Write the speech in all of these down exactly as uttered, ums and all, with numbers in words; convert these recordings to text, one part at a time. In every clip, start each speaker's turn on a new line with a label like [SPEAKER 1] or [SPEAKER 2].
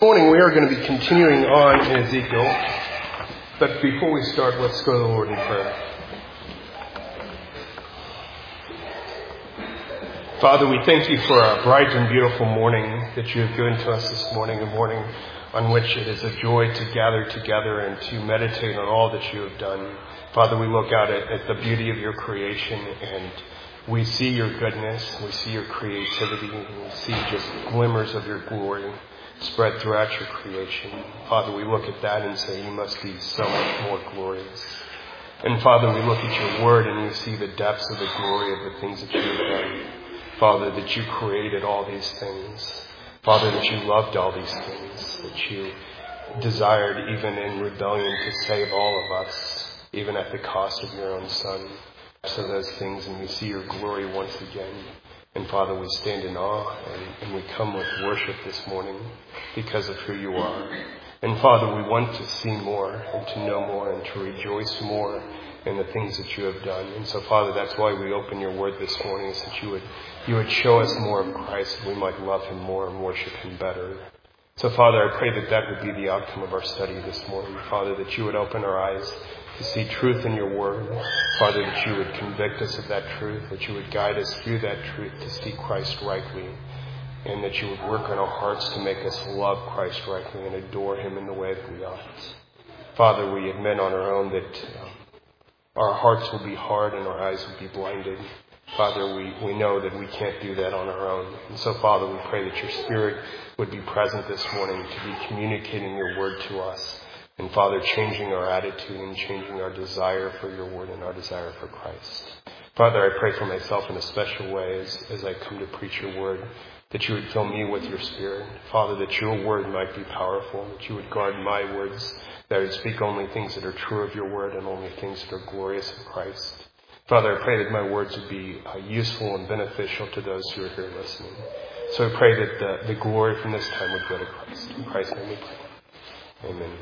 [SPEAKER 1] morning we are going to be continuing on in Ezekiel, but before we start, let's go to the Lord in prayer. Father, we thank you for a bright and beautiful morning that you have given to us this morning, a morning on which it is a joy to gather together and to meditate on all that you have done. Father, we look out at, at the beauty of your creation and we see your goodness, we see your creativity, and we see just glimmers of your glory spread throughout your creation. Father, we look at that and say, you must be so much more glorious. And Father, we look at your word and we see the depths of the glory of the things that you have done. Father, that you created all these things. Father, that you loved all these things. That you desired, even in rebellion, to save all of us, even at the cost of your own Son. So those things, and we see your glory once again. And Father, we stand in awe and, and we come with worship this morning because of who you are. And Father, we want to see more and to know more and to rejoice more in the things that you have done. And so, Father, that's why we open your word this morning, is that you would you would show us more of Christ, that we might love him more and worship him better. So, Father, I pray that that would be the outcome of our study this morning. Father, that you would open our eyes to see truth in your word. Father, that you would convict us of that truth, that you would guide us through that truth to see Christ rightly, and that you would work on our hearts to make us love Christ rightly and adore him in the way that we ought. Father, we admit on our own that um, our hearts will be hard and our eyes will be blinded. Father, we, we know that we can't do that on our own. And so, Father, we pray that your Spirit would be present this morning to be communicating your word to us. And, Father, changing our attitude and changing our desire for your word and our desire for Christ. Father, I pray for myself in a special way as, as I come to preach your word, that you would fill me with your Spirit. Father, that your word might be powerful, that you would guard my words, that I would speak only things that are true of your word and only things that are glorious of Christ. Father, I pray that my words would be uh, useful and beneficial to those who are here listening. So I pray that the, the glory from this time would go to Christ. In Christ's name we pray. Amen.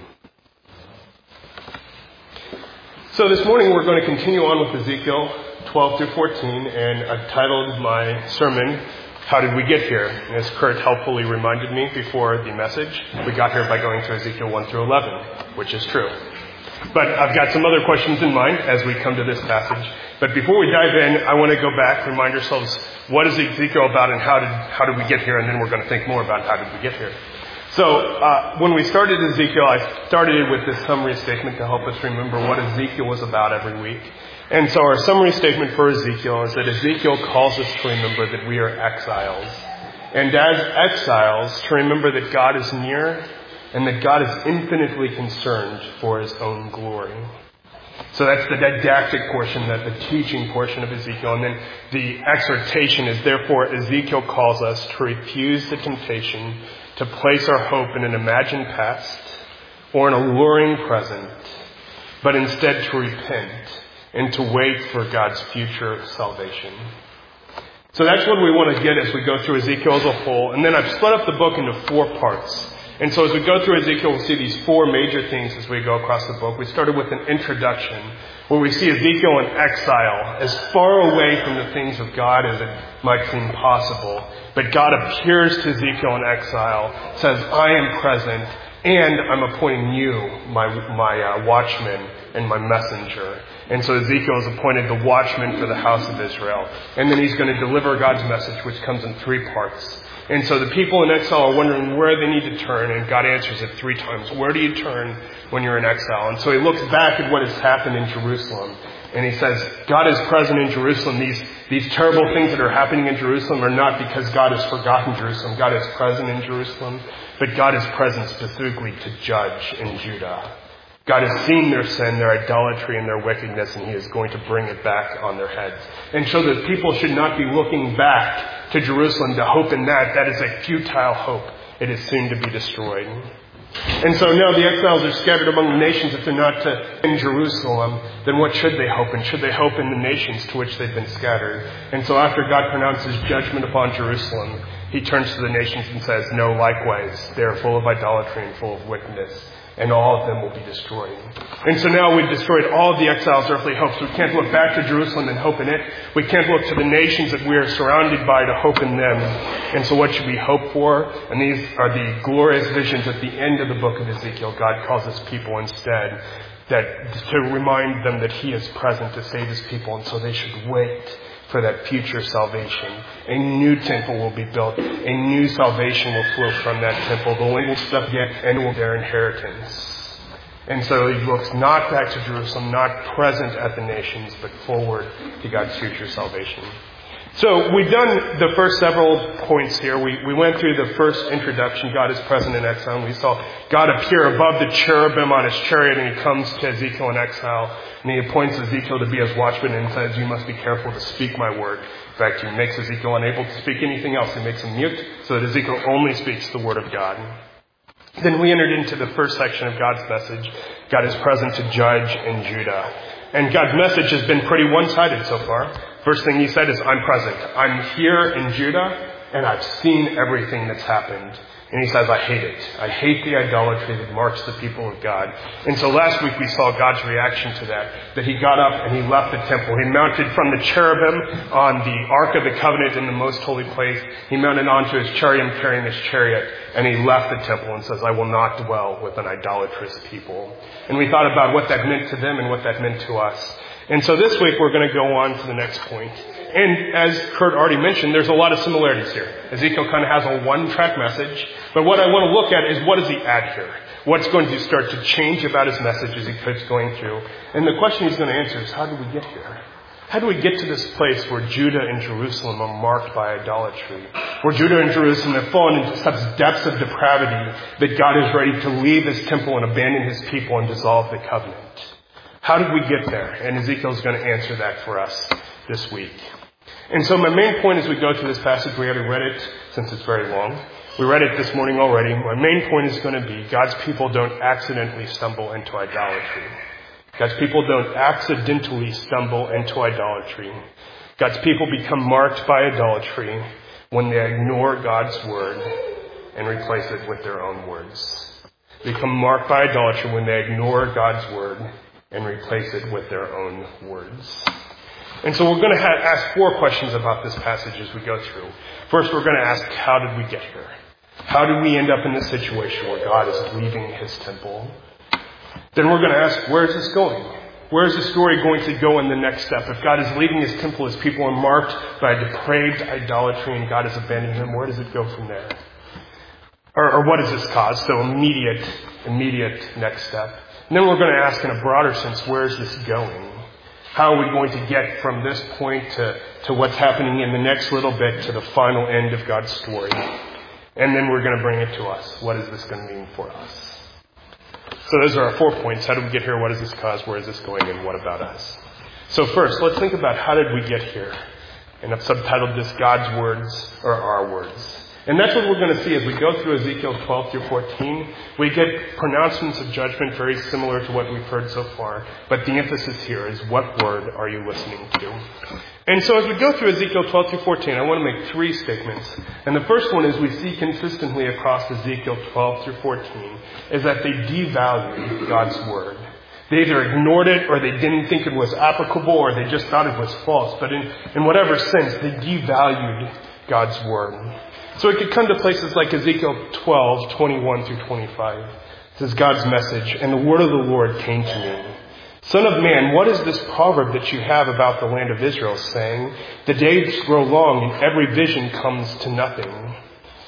[SPEAKER 1] So this morning we're going to continue on with Ezekiel twelve through fourteen, and I've titled my sermon, How Did We Get Here? And as Kurt helpfully reminded me before the message, we got here by going to Ezekiel one through eleven, which is true. But I've got some other questions in mind as we come to this passage. But before we dive in, I want to go back, remind ourselves, what is Ezekiel about and how did how did we get here? And then we're going to think more about how did we get here. So uh, when we started Ezekiel, I started it with this summary statement to help us remember what Ezekiel was about every week. And so our summary statement for Ezekiel is that Ezekiel calls us to remember that we are exiles. And as exiles, to remember that God is near and that God is infinitely concerned for his own glory. So that's the didactic portion, that the teaching portion of Ezekiel. And then the exhortation is, therefore, Ezekiel calls us to refuse the temptation to place our hope in an imagined past or an alluring present, but instead to repent and to wait for God's future salvation. So that's what we want to get as we go through Ezekiel as a whole. And then I've split up the book into four parts. And so as we go through Ezekiel, we'll see these four major things as we go across the book. We started with an introduction where we see Ezekiel in exile, as far away from the things of God as it might seem possible. But God appears to Ezekiel in exile, says, I am present, and I'm appointing you, my, my uh, watchman and my messenger. And so Ezekiel is appointed the watchman for the house of Israel. And then he's going to deliver God's message, which comes in three parts. And so the people in exile are wondering where they need to turn, and God answers it three times. Where do you turn when you're in exile? And so he looks back at what has happened in Jerusalem, and he says, God is present in Jerusalem. These, these terrible things that are happening in Jerusalem are not because God has forgotten Jerusalem. God is present in Jerusalem, but God is present specifically to judge in Judah. God has seen their sin, their idolatry, and their wickedness, and he is going to bring it back on their heads. And so that people should not be looking back to Jerusalem to hope in that. That is a futile hope. It is soon to be destroyed. And so now the exiles are scattered among the nations. If they're not to, in Jerusalem, then what should they hope in? Should they hope in the nations to which they've been scattered? And so after God pronounces judgment upon Jerusalem, he turns to the nations and says, no, likewise, they are full of idolatry and full of wickedness, and all of them will be destroyed. And so now we've destroyed all of the exiles' earthly hopes. We can't look back to Jerusalem and hope in it. We can't look to the nations that we are surrounded by to hope in them. And so what should we hope for? And these are the glorious visions at the end of the book of Ezekiel. God calls his people instead that to remind them that he is present to save his people. And so they should wait for that future salvation. A new temple will be built. A new salvation will flow from that temple. The land will step again and will their inheritance. And so he looks not back to Jerusalem, not present at the nations, but forward to God's future salvation. So we've done the first several points here. We, we went through the first introduction, God is present in exile. And we saw God appear above the cherubim on his chariot, and he comes to Ezekiel in exile. And he appoints Ezekiel to be his watchman and says, you must be careful to speak my word. In fact, he makes Ezekiel unable to speak anything else. He makes him mute so that Ezekiel only speaks the word of God. Then we entered into the first section of God's message. God is present to judge in Judah. And God's message has been pretty one-sided so far. First thing he said is, I'm present. I'm here in Judah, and I've seen everything that's happened. And he says, I hate it. I hate the idolatry that marks the people of God. And so last week we saw God's reaction to that, that he got up and he left the temple. He mounted from the cherubim on the Ark of the Covenant in the most holy place. He mounted onto his chariot carrying his chariot, and he left the temple and says, I will not dwell with an idolatrous people. And we thought about what that meant to them and what that meant to us. And so this week we're going to go on to the next point. And as Kurt already mentioned, there's a lot of similarities here. Ezekiel kind of has a one-track message. But what I want to look at is, what does he add here? What's going to start to change about his message as he keeps going through? And the question he's going to answer is, how did we get here? How do we get to this place where Judah and Jerusalem are marked by idolatry? Where Judah and Jerusalem have fallen into such depths of depravity that God is ready to leave his temple and abandon his people and dissolve the covenant? How did we get there? And Ezekiel's going to answer that for us this week. And so my main point as we go through this passage, we haven't read it since it's very long. We read it this morning already. My main point is going to be, God's people don't accidentally stumble into idolatry. God's people don't accidentally stumble into idolatry. God's people become marked by idolatry when they ignore God's word and replace it with their own words. They become marked by idolatry when they ignore God's word and replace it with their own words. And so we're going to ha- ask four questions about this passage as we go through. First, we're going to ask, how did we get here? How did we end up in this situation where God is leaving his temple? Then we're going to ask, where is this going? Where is the story going to go in the next step? If God is leaving his temple, his people are marked by depraved idolatry and God is abandoning them, where does it go from there? Or, or what does this cause? So immediate, immediate next step. And then we're going to ask in a broader sense, where is this going? How are we going to get from this point to, to what's happening in the next little bit to the final end of God's story? And then we're going to bring it to us. What is this going to mean for us? So those are our four points. How did we get here? What does this cause? Where is this going? And what about us? So first, let's think about how did we get here? And I've subtitled this, God's words or our words. And that's what we're going to see as we go through Ezekiel twelve through fourteen. We get pronouncements of judgment very similar to what we've heard so far. But the emphasis here is, what word are you listening to? And so as we go through Ezekiel twelve through fourteen, I want to make three statements. And the first one is, we see consistently across Ezekiel twelve through fourteen, is that they devalued God's word. They either ignored it, or they didn't think it was applicable, or they just thought it was false. But in, in whatever sense, they devalued God's word. So it could come to places like Ezekiel twelve, twenty-one through twenty-five. This is God's message. And the word of the Lord came to me. Son of man, what is this proverb that you have about the land of Israel, saying, the days grow long and every vision comes to nothing?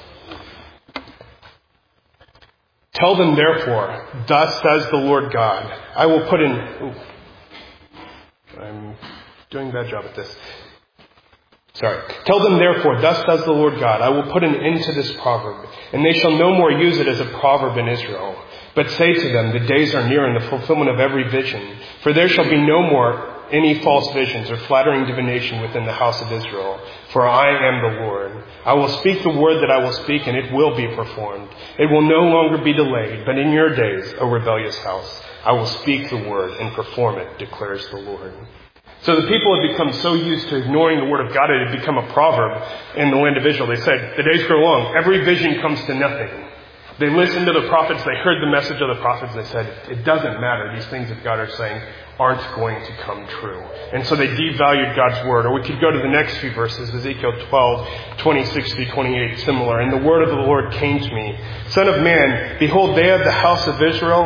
[SPEAKER 1] Tell them therefore, thus says the Lord God, I will put in... Ooh, I'm doing a bad job at this. Sorry. Tell them therefore, thus says the Lord God, I will put an end to this proverb, and they shall no more use it as a proverb in Israel. But say to them, the days are near in the fulfillment of every vision, for there shall be no more any false visions or flattering divination within the house of Israel. For I am the Lord. I will speak the word that I will speak, and it will be performed. It will no longer be delayed, but in your days, O rebellious house, I will speak the word and perform it, declares the Lord. So the people had become so used to ignoring the word of God, it had become a proverb in the land of Israel. They said, the days grow long. Every vision comes to nothing. They listened to the prophets. They heard the message of the prophets. They said, it doesn't matter. These things that God are saying aren't going to come true. And so they devalued God's word. Or we could go to the next few verses, Ezekiel twelve, twenty-six through twenty-eight, similar. And the word of the Lord came to me. Son of man, behold, they of the house of Israel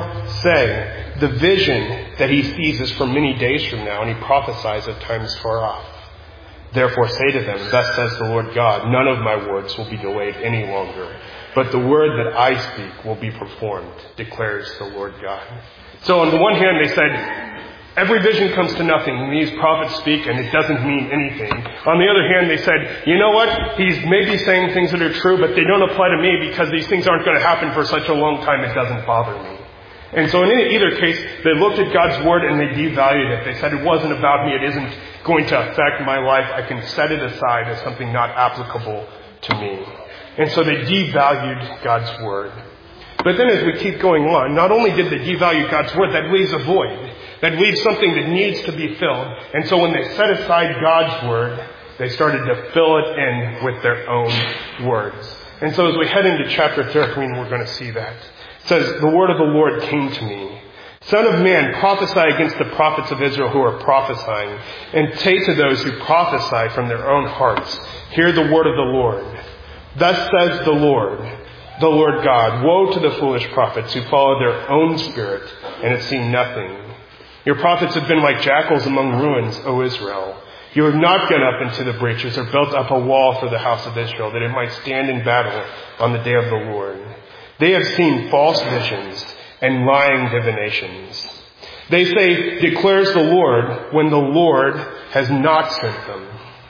[SPEAKER 1] say, the vision that he sees is for many days from now, and he prophesies of times far off. Therefore say to them, thus says the Lord God, none of my words will be delayed any longer, but the word that I speak will be performed, declares the Lord God. So on the one hand, they said, every vision comes to nothing when these prophets speak and it doesn't mean anything. On the other hand, they said, you know what? He's maybe saying things that are true, but they don't apply to me because these things aren't going to happen for such a long time, it doesn't bother me. And so in either case, they looked at God's word and they devalued it. They said, it wasn't about me. It isn't going to affect my life. I can set it aside as something not applicable to me. And so they devalued God's word. But then as we keep going on, not only did they devalue God's word, that leaves a void. That leaves something that needs to be filled. And so when they set aside God's word, they started to fill it in with their own words. And so as we head into chapter thirteen, we're going to see that. It says, the word of the Lord came to me. Son of man, prophesy against the prophets of Israel who are prophesying, and say to those who prophesy from their own hearts, hear the word of the Lord. Thus says the Lord, the Lord God, woe to the foolish prophets who follow their own spirit and have seen nothing. Your prophets have been like jackals among ruins, O Israel. You have not gone up into the breaches or built up a wall for the house of Israel, that it might stand in battle on the day of the Lord. They have seen false visions and lying divinations. They say, declares the Lord, when the Lord has not sent them.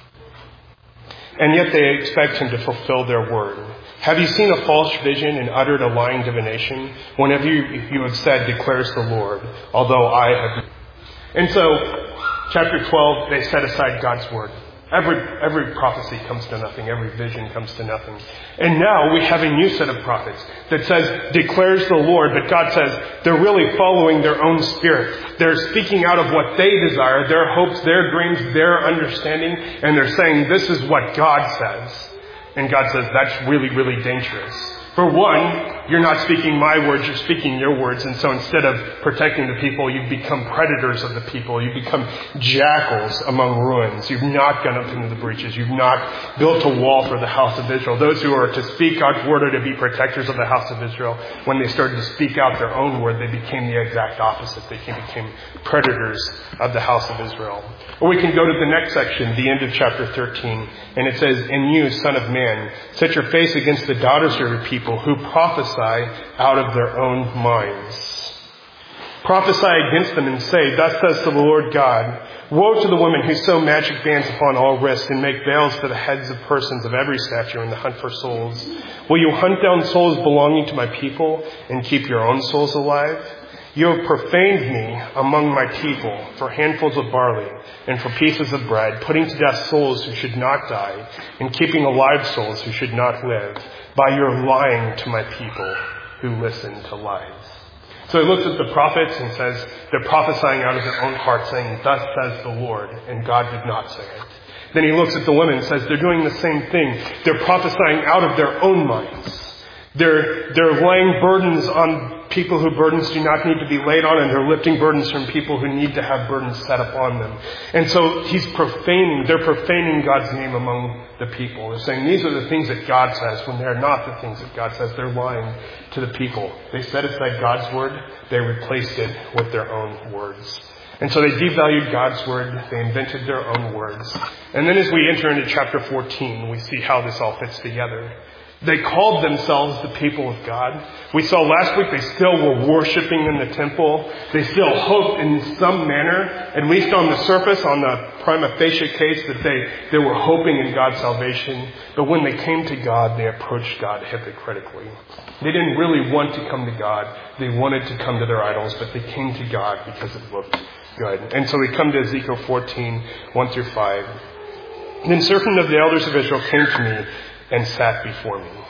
[SPEAKER 1] And yet they expect him to fulfill their word. Have you seen a false vision and uttered a lying divination? Whenever you, you have said, declares the Lord, although I have... And so, chapter twelve, they set aside God's word. Every, every prophecy comes to nothing. Every vision comes to nothing. And now we have a new set of prophets that says, declares the Lord. But God says they're really following their own spirit. They're speaking out of what they desire, their hopes, their dreams, their understanding. And they're saying, this is what God says. And God says, that's really, really dangerous. For one, you're not speaking my words, you're speaking your words. And so instead of protecting the people, you've become predators of the people. You've become jackals among ruins. You've not gone up into the breaches. You've not built a wall for the house of Israel. Those who are to speak God's word are to be protectors of the house of Israel. When they started to speak out their own word, they became the exact opposite. They became predators of the house of Israel. Or we can go to the next section, the end of chapter thirteen. And it says, and you, son of man, set your face against the daughters of your people who prophesy out of their own minds. Prophesy against them and say, thus says the Lord God, woe to the women who sew magic bands upon all wrists and make veils for the heads of persons of every stature in the hunt for souls. Will you hunt down souls belonging to my people and keep your own souls alive? You have profaned me among my people for handfuls of barley and for pieces of bread, putting to death souls who should not die and keeping alive souls who should not live, by your lying to my people who listen to lies. So he looks at the prophets and says they're prophesying out of their own heart, saying, thus says the Lord, and God did not say it. Then he looks at the women and says they're doing the same thing. They're prophesying out of their own minds. They're, they're laying burdens on people who burdens do not need to be laid on, and they're lifting burdens from people who need to have burdens set upon them. And so he's profaning, they're profaning God's name among the people. They're saying these are the things that God says when they're not the things that God says. They're lying to the people. They set aside God's word. They replaced it with their own words. And so they devalued God's word. They invented their own words. And then as we enter into chapter fourteen, we see how this all fits together. They called themselves the people of God. We saw last week they still were worshiping in the temple. They still hoped in some manner, at least on the surface, on the prima facie case, that they, they were hoping in God's salvation. But when they came to God, they approached God hypocritically. They didn't really want to come to God. They wanted to come to their idols, but they came to God because it looked good. And so we come to Ezekiel fourteen, one through five. Then certain of the elders of Israel came to me and sat before me.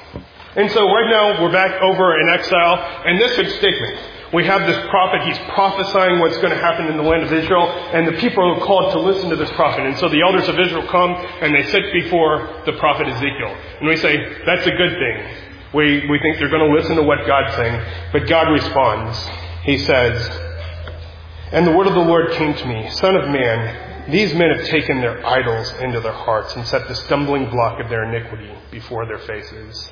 [SPEAKER 1] And so right now we're back over in exile, and this is a statement. We have this prophet, he's prophesying what's going to happen in the land of Israel, and the people are called to listen to this prophet. And so the elders of Israel come, and they sit before the prophet Ezekiel. And we say, that's a good thing. We, we think they're going to listen to what God's saying. But God responds. He says, "And the word of the Lord came to me, Son of man, these men have taken their idols into their hearts and set the stumbling block of their iniquity before their faces.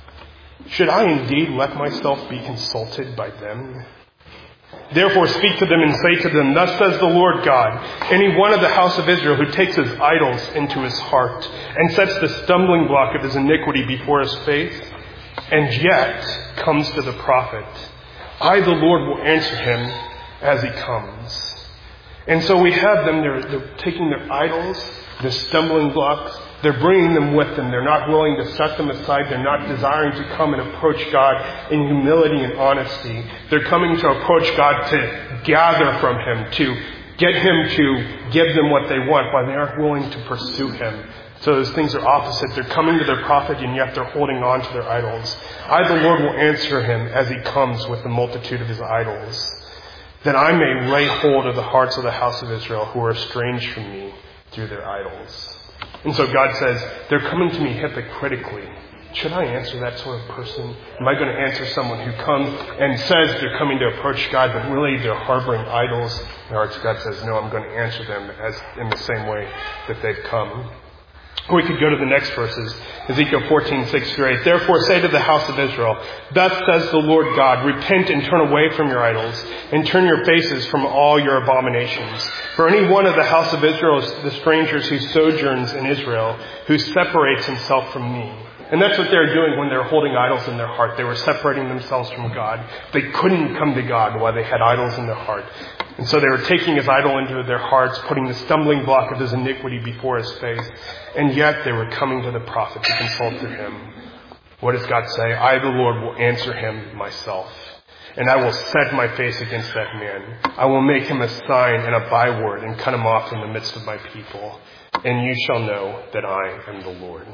[SPEAKER 1] Should I indeed let myself be consulted by them? Therefore speak to them and say to them, Thus says the Lord God, any one of the house of Israel who takes his idols into his heart and sets the stumbling block of his iniquity before his face, and yet comes to the prophet, I, the Lord, will answer him as he comes." And so we have them, they're, they're taking their idols, the stumbling blocks, they're bringing them with them. They're not willing to set them aside. They're not desiring to come and approach God in humility and honesty. They're coming to approach God to gather from him, to get him to give them what they want, while they aren't willing to pursue him. So those things are opposite. They're coming to their prophet, and yet they're holding on to their idols. I, the Lord, will answer him as he comes with the multitude of his idols, that I may lay hold of the hearts of the house of Israel who are estranged from me through their idols. And so God says, they're coming to me hypocritically. Should I answer that sort of person? Am I going to answer someone who comes and says they're coming to approach God, but really they're harboring idols in their hearts? God says, no, I'm going to answer them as in the same way that they've come. Or we could go to the next verses, Ezekiel fourteen, six through eight. Therefore say to the house of Israel, Thus says the Lord God, repent and turn away from your idols, and turn your faces from all your abominations. For any one of the house of Israel is the strangers who sojourns in Israel, who separates himself from me. And that's what they're doing when they're holding idols in their heart. They were separating themselves from God. They couldn't come to God while they had idols in their heart. And so they were taking his idol into their hearts, putting the stumbling block of his iniquity before his face. And yet they were coming to the prophet to consult with him. What does God say? I, the Lord, will answer him myself. And I will set my face against that man. I will make him a sign and a byword and cut him off in the midst of my people. And you shall know that I am the Lord.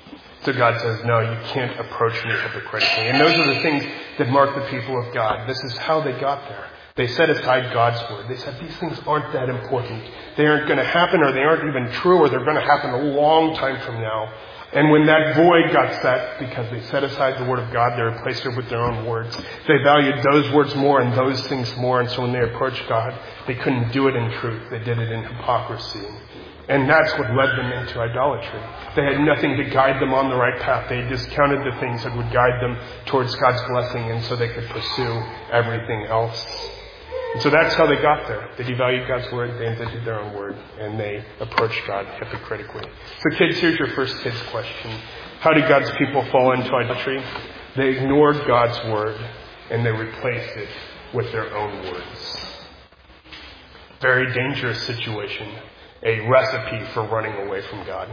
[SPEAKER 1] So God says, no, you can't approach me hypocritically. And those are the things that mark the people of God. This is how they got there. They set aside God's word. They said these things aren't that important. They aren't going to happen, or they aren't even true, or they're going to happen a long time from now. And when that void got set, because they set aside the word of God, they replaced it with their own words. They valued those words more and those things more. And so when they approached God, they couldn't do it in truth. They did it in hypocrisy. And that's what led them into idolatry. They had nothing to guide them on the right path. They discounted the things that would guide them towards God's blessing, and so they could pursue everything else. And so that's how they got there. They devalued God's word, they invented their own word, and they approached God hypocritically. So kids, here's your first kids question. How did God's people fall into idolatry? They ignored God's word, and they replaced it with their own words. Very dangerous situation. A recipe for running away from God.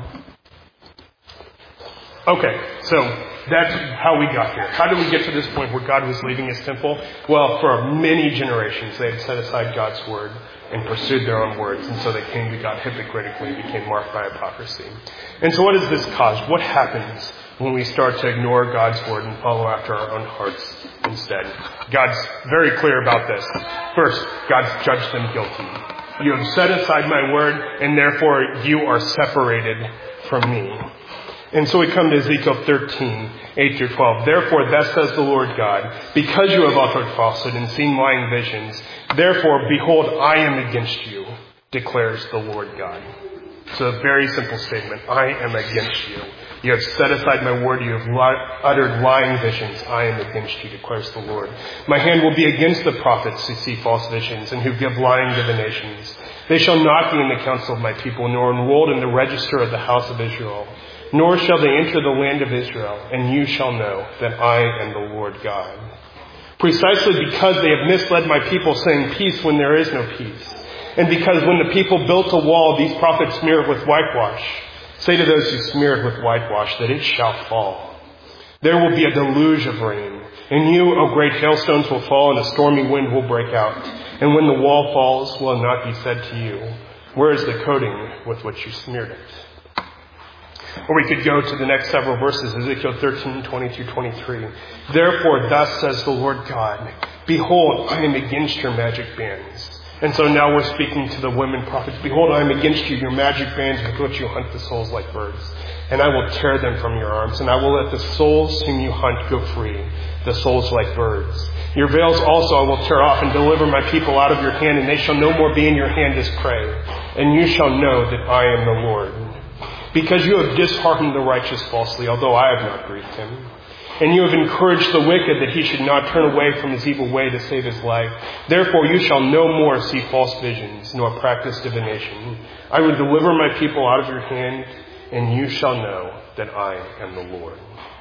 [SPEAKER 1] Okay, so that's how we got here. How did we get to this point where God was leaving his temple? Well, for many generations, they had set aside God's word and pursued their own words. And so they came to God hypocritically and became marked by hypocrisy. And so what does this cause? What happens when we start to ignore God's word and follow after our own hearts instead? God's very clear about this. First, God's judged them guilty. You have set aside my word, and therefore you are separated from me. And so we come to Ezekiel thirteen, eight through twelve. Therefore, thus says the Lord God, because you have uttered falsehood and seen lying visions, therefore, behold, I am against you, declares the Lord God. So a very simple statement. I am against you. You have set aside my word. You have li- uttered lying visions. I am against you, declares the Lord. My hand will be against the prophets who see false visions and who give lying divinations. They shall not be in the council of my people, nor enrolled in the register of the house of Israel. Nor shall they enter the land of Israel, and you shall know that I am the Lord God. Precisely because they have misled my people, saying peace when there is no peace. And because when the people built a wall, these prophets smeared with whitewash. Say to those who smeared with whitewash that it shall fall. There will be a deluge of rain. And you, O great hailstones, will fall, and a stormy wind will break out. And when the wall falls, will it not be said to you, where is the coating with which you smeared it? Or we could go to the next several verses, Ezekiel thirteen, twenty through twenty-three. Therefore, thus says the Lord God, behold, I am against your magic bands. And so now we're speaking to the women prophets. Behold, I am against you, your magic bands with which you hunt the souls like birds. And I will tear them from your arms, and I will let the souls whom you hunt go free, the souls like birds. Your veils also I will tear off and deliver my people out of your hand, and they shall no more be in your hand as prey. And you shall know that I am the Lord. Because you have disheartened the righteous falsely, although I have not grieved him. And you have encouraged the wicked that he should not turn away from his evil way to save his life. Therefore you shall no more see false visions, nor practice divination. I will deliver my people out of your hand, and you shall know that I am the Lord.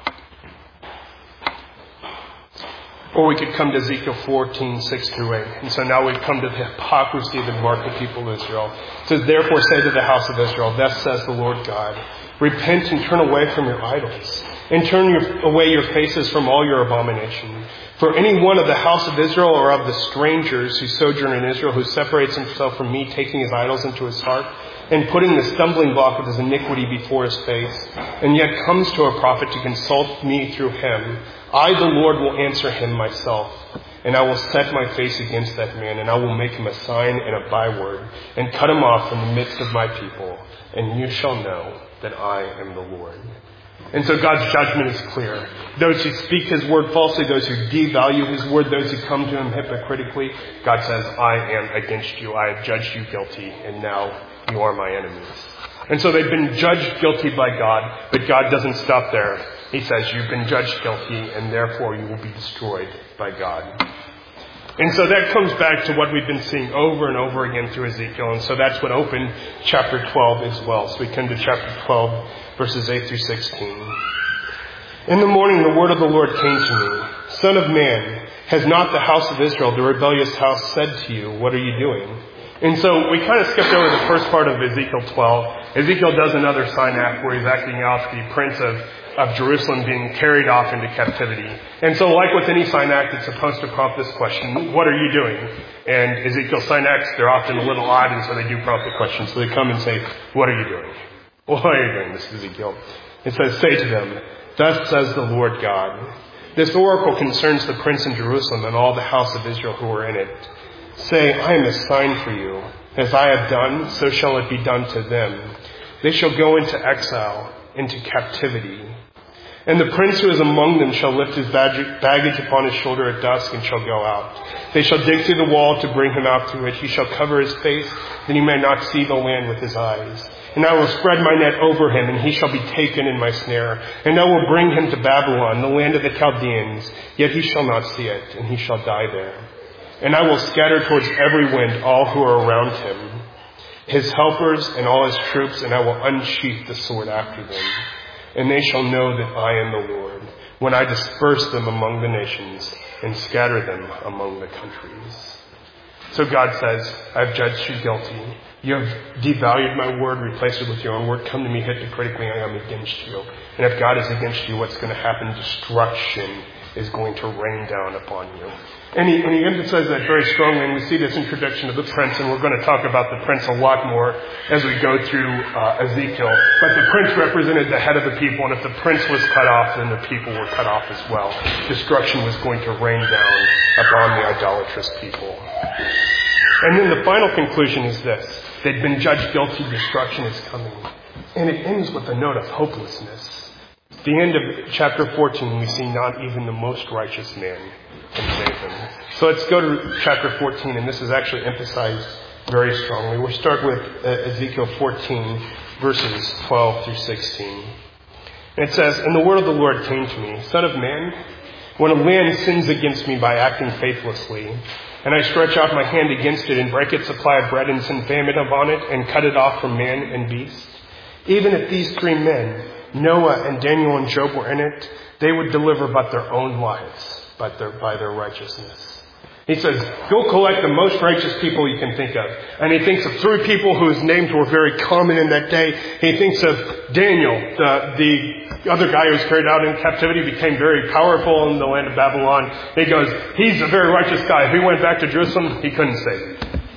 [SPEAKER 1] Or we could come to Ezekiel fourteen, six through eight. And so now we've come to the hypocrisy that marked the people of Israel. It says, therefore say to the house of Israel, thus says the Lord God, repent and turn away from your idols, and turn your, away your faces from all your abomination. For any one of the house of Israel or of the strangers who sojourn in Israel, who separates himself from me, taking his idols into his heart, and putting the stumbling block of his iniquity before his face, and yet comes to a prophet to consult me through him, I, the Lord, will answer him myself, and I will set my face against that man, and I will make him a sign and a byword, and cut him off from the midst of my people, and you shall know that I am the Lord. And so God's judgment is clear. Those who speak his word falsely, those who devalue his word, those who come to him hypocritically, God says, I am against you. I have judged you guilty, and now you are my enemies. And so they've been judged guilty by God, but God doesn't stop there. He says, you've been judged guilty, and therefore you will be destroyed by God. And so that comes back to what we've been seeing over and over again through Ezekiel. And so that's what opened chapter twelve as well. So we come to chapter twelve, verses eight through sixteen. In the morning the word of the Lord came to me. Son of man, has not the house of Israel, the rebellious house, said to you, what are you doing? And so we kind of skipped over the first part of Ezekiel twelve. Ezekiel does another sign act where he's acting out the prince of of Jerusalem being carried off into captivity. And so like with any sign act, it's supposed to prompt this question, what are you doing? And Ezekiel's sign acts, they're often a little odd, and so they do prompt the question. So they come and say, what are you doing? What are you doing, this is Ezekiel? It says, say to them, thus says the Lord God, this oracle concerns the prince in Jerusalem and all the house of Israel who are in it. Say, I am a sign for you. As I have done, so shall it be done to them. They shall go into exile, into captivity. And the prince who is among them shall lift his baggage upon his shoulder at dusk and shall go out. They shall dig through the wall to bring him out through it. He shall cover his face, that he may not see the land with his eyes. And I will spread my net over him, and he shall be taken in my snare. And I will bring him to Babylon, the land of the Chaldeans. Yet he shall not see it, and he shall die there. And I will scatter towards every wind all who are around him, his helpers and all his troops, and I will unsheath the sword after them. And they shall know that I am the Lord, when I disperse them among the nations and scatter them among the countries. So God says, I've judged you guilty. You have devalued my word, replaced it with your own word. Come to me hypocritically, I am against you. And if God is against you, what's going to happen? Destruction is going to rain down upon you. And he, and he emphasizes that very strongly, and we see this introduction of the prince, and we're going to talk about the prince a lot more as we go through uh, Ezekiel. But the prince represented the head of the people, and if the prince was cut off, then the people were cut off as well. Destruction was going to rain down upon the idolatrous people. And then the final conclusion is this. They'd been judged guilty, destruction is coming. And it ends with a note of hopelessness. At the end of chapter fourteen, we see not even the most righteous man can save them. So let's go to chapter fourteen, and this is actually emphasized very strongly. We'll start with uh, Ezekiel fourteen, verses twelve through sixteen. And it says, And the word of the Lord came to me, Son of man, when a land sins against me by acting faithlessly, and I stretch out my hand against it and break its supply of bread and send famine upon it and cut it off from man and beast, even if these three men, Noah and Daniel and Job, were in it, they would deliver but their own lives but their, by their righteousness. He says, go collect the most righteous people you can think of. And he thinks of three people whose names were very common in that day. He thinks of Daniel, the, the other guy who was carried out in captivity, became very powerful in the land of Babylon. He goes, he's a very righteous guy. If he went back to Jerusalem, he couldn't save it.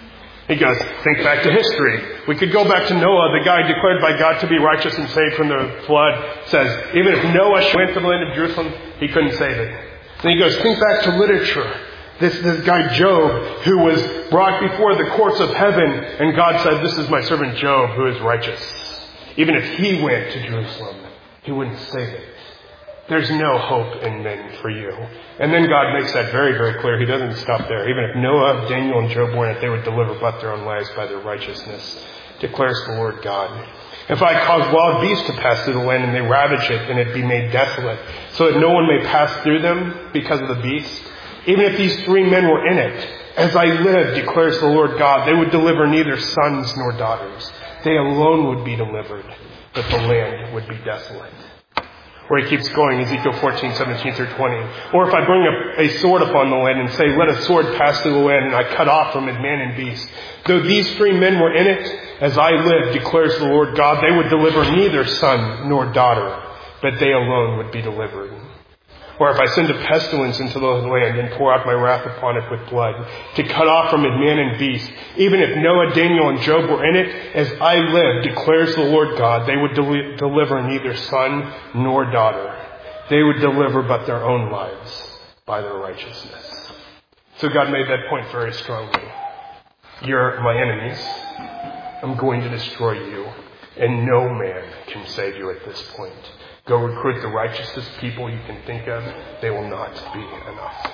[SPEAKER 1] He goes, think back to history. We could go back to Noah, the guy declared by God to be righteous and saved from the flood, says, even if Noah went to the land of Jerusalem, he couldn't save it. Then he goes, think back to literature. This, this guy Job, who was brought before the courts of heaven, and God said, this is my servant Job, who is righteous. Even if he went to Jerusalem, he wouldn't save it. There's no hope in men for you. And then God makes that very, very clear. He doesn't stop there. Even if Noah, Daniel, and Job weren't, they would deliver but their own lives by their righteousness, declares the Lord God. If I cause wild beasts to pass through the land and they ravage it and it be made desolate, so that no one may pass through them because of the beasts, even if these three men were in it, as I live, declares the Lord God, they would deliver neither sons nor daughters. They alone would be delivered, but the land would be desolate. Or he keeps going, Ezekiel fourteen, seventeen through twenty. Or if I bring a, a sword upon the land and say, let a sword pass through the land, and I cut off from it man and beast. Though these three men were in it, as I live, declares the Lord God, they would deliver neither son nor daughter, but they alone would be delivered. Or if I send a pestilence into the land and pour out my wrath upon it with blood, to cut off from it man and beast, even if Noah, Daniel, and Job were in it, as I live, declares the Lord God, they would del- deliver neither son nor daughter. They would deliver but their own lives by their righteousness. So God made that point very strongly. You're my enemies. I'm going to destroy you. And no man can save you at this point. Go recruit the righteousest people you can think of. They will not be enough.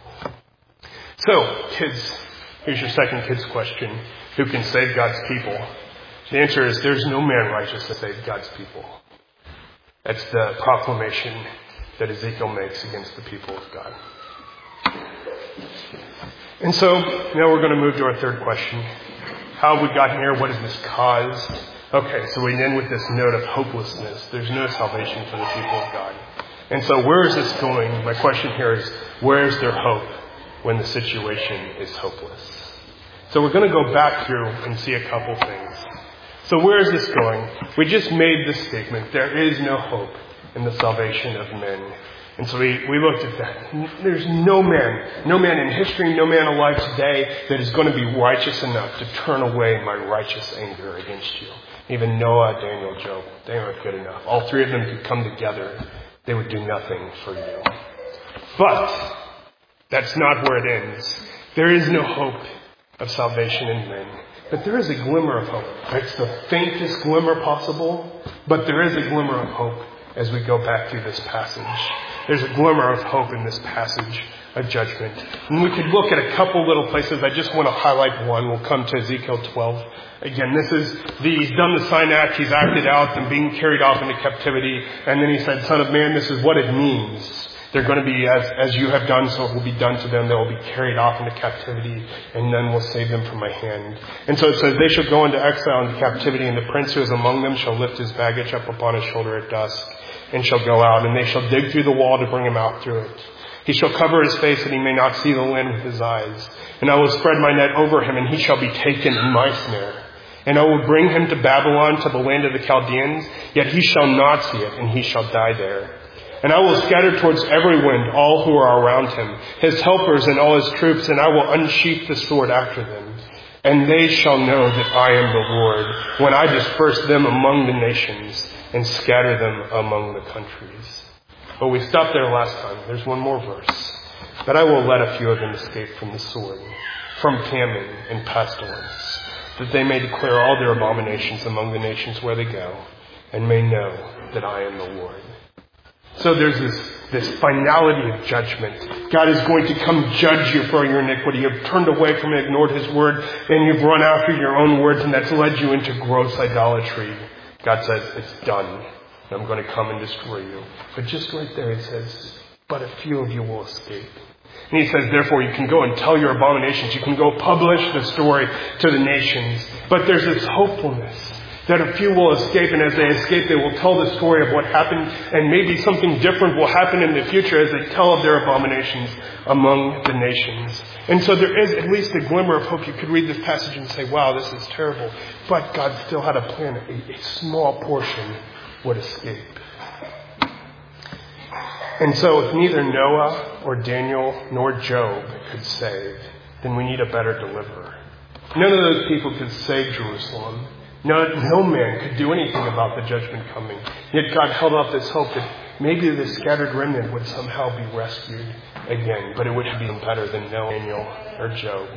[SPEAKER 1] So, kids, here's your second kids question. Who can save God's people? The answer is there's no man righteous to save God's people. That's the proclamation that Ezekiel makes against the people of God. And so, now we're going to move to our third question. How have we gotten here? What has this caused? Okay, so we end with this note of hopelessness. There's no salvation for the people of God. And so where is this going? My question here is, where is their hope when the situation is hopeless? So we're going to go back through and see a couple things. So where is this going? We just made this statement. There is no hope in the salvation of men. And so we, we looked at that. There's no man, no man in history, no man alive today that is going to be righteous enough to turn away my righteous anger against you. Even Noah, Daniel, Job, they aren't good enough. All three of them could come together. They would do nothing for you. But that's not where it ends. There is no hope of salvation in men. But there is a glimmer of hope. It's the faintest glimmer possible, but there is a glimmer of hope as we go back through this passage. There's a glimmer of hope in this passage of judgment. And we could look at a couple little places. I just want to highlight one. We'll come to Ezekiel twelve. Again, this is, the, he's done the sign act. He's acted out them being carried off into captivity. And then he said, Son of man, this is what it means. They're going to be, as, as you have done, so it will be done to them. They will be carried off into captivity, and none will save them from my hand. And so it says, they shall go into exile into captivity, and the prince who is among them shall lift his baggage up upon his shoulder at dusk, and shall go out, and they shall dig through the wall to bring him out through it. He shall cover his face that he may not see the land with his eyes. And I will spread my net over him, and he shall be taken in my snare. And I will bring him to Babylon, to the land of the Chaldeans, yet he shall not see it, and he shall die there. And I will scatter towards every wind all who are around him, his helpers and all his troops, and I will unsheath the sword after them. And they shall know that I am the Lord, when I disperse them among the nations and scatter them among the countries. But we stopped there last time. There's one more verse. But I will let a few of them escape from the sword, from famine and pestilence, that they may declare all their abominations among the nations where they go, and may know that I am the Lord. So there's this, this finality of judgment. God is going to come judge you for your iniquity. You've turned away from it, ignored his word, and you've run after your own words, and that's led you into gross idolatry. God says, it's done. I'm going to come and destroy you. But just right there it says, but a few of you will escape. And he says, therefore, you can go and tell your abominations. You can go publish the story to the nations. But there's this hopefulness that a few will escape, and as they escape, they will tell the story of what happened, and maybe something different will happen in the future as they tell of their abominations among the nations. And so there is at least a glimmer of hope. You could read this passage and say, wow, this is terrible. But God still had a plan. A, a small portion would escape. And so if neither Noah or Daniel nor Job could save, then we need a better deliverer. None of those people could save Jerusalem. No, no man could do anything about the judgment coming. Yet God held out this hope that maybe the scattered remnant would somehow be rescued again. But it would have been better than Noah, Daniel, or Job.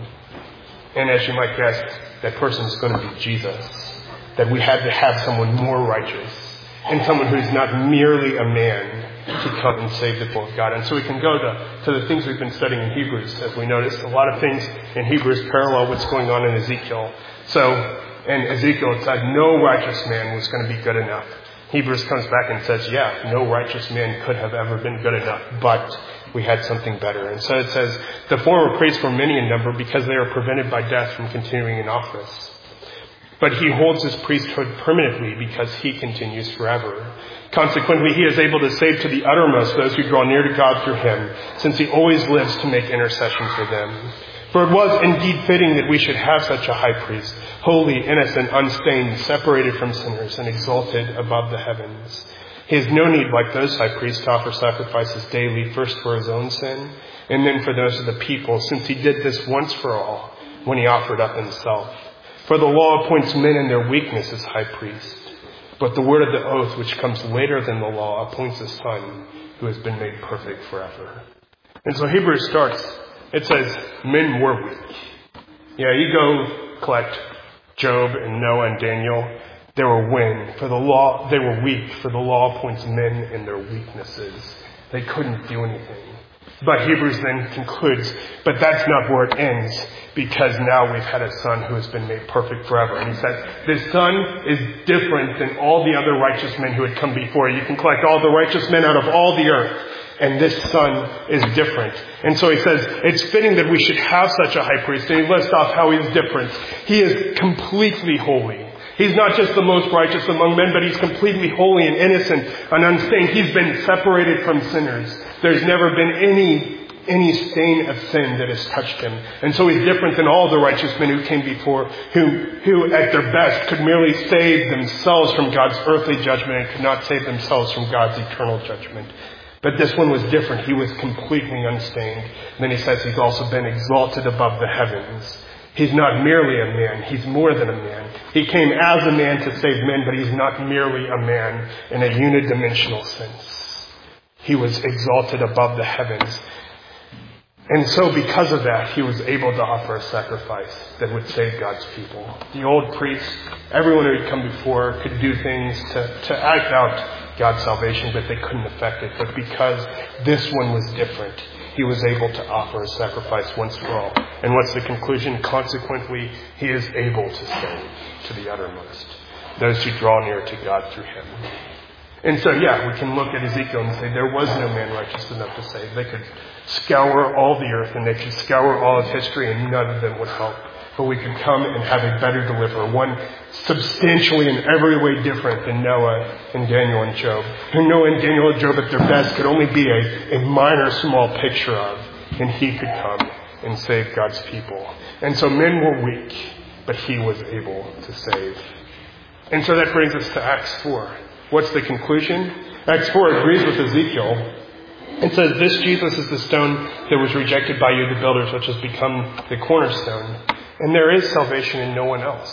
[SPEAKER 1] And as you might guess, that person is going to be Jesus. That we had to have someone more righteous. And someone who's not merely a man to come and save the people of God. And so we can go to, to the things we've been studying in Hebrews. As we noticed, a lot of things in Hebrews parallel what's going on in Ezekiel. So, in Ezekiel, it said no righteous man was going to be good enough. Hebrews comes back and says, yeah, no righteous man could have ever been good enough, but we had something better. And so it says, the former priests were many in number because they are prevented by death from continuing in office. But he holds his priesthood permanently because he continues forever. Consequently, he is able to save to the uttermost those who draw near to God through him, since he always lives to make intercession for them. For it was indeed fitting that we should have such a high priest, holy, innocent, unstained, separated from sinners, and exalted above the heavens. He has no need, like those high priests, to offer sacrifices daily, first for his own sin, and then for those of the people, since he did this once for all, when he offered up himself. For the law appoints men in their weakness as high priest. But the word of the oath, which comes later than the law, appoints a son who has been made perfect forever. And so Hebrews starts, it says, men were weak. Yeah, you go collect Job and Noah and Daniel. They were win. For the law, they were weak, for the law appoints men in their weaknesses. They couldn't do anything. But Hebrews then concludes, but that's not where it ends, because now we've had a son who has been made perfect forever. And he says, this son is different than all the other righteous men who had come before. You can collect all the righteous men out of all the earth, and this son is different. And so he says, it's fitting that we should have such a high priest. And he lists off how he's different. He is completely holy. He's not just the most righteous among men, but he's completely holy and innocent and unstained. He's been separated from sinners. There's never been any any stain of sin that has touched him. And so he's different than all the righteous men who came before, who, who at their best could merely save themselves from God's earthly judgment and could not save themselves from God's eternal judgment. But this one was different. He was completely unstained. And then he says he's also been exalted above the heavens. He's not merely a man. He's more than a man. He came as a man to save men, but he's not merely a man in a unidimensional sense. He was exalted above the heavens. And so because of that, he was able to offer a sacrifice that would save God's people. The old priests, everyone who had come before, could do things to, to act out God's salvation, but they couldn't affect it. But because this one was different, he was able to offer a sacrifice once for all. And what's the conclusion? Consequently, he is able to save to the uttermost those who draw near to God through him. And so, yeah, we can look at Ezekiel and say there was no man righteous enough to save. They could scour all the earth and they could scour all of history and none of them would help. But we could come and have a better deliverer, one substantially in every way different than Noah and Daniel and Job. Who Noah and Daniel and Job at their best could only be a, a minor, small picture of. And he could come and save God's people. And so men were weak, but he was able to save. And so that brings us to Acts four. What's the conclusion? Acts four agrees with Ezekiel. It says, this Jesus is the stone that was rejected by you, the builders, which has become the cornerstone. And there is salvation in no one else.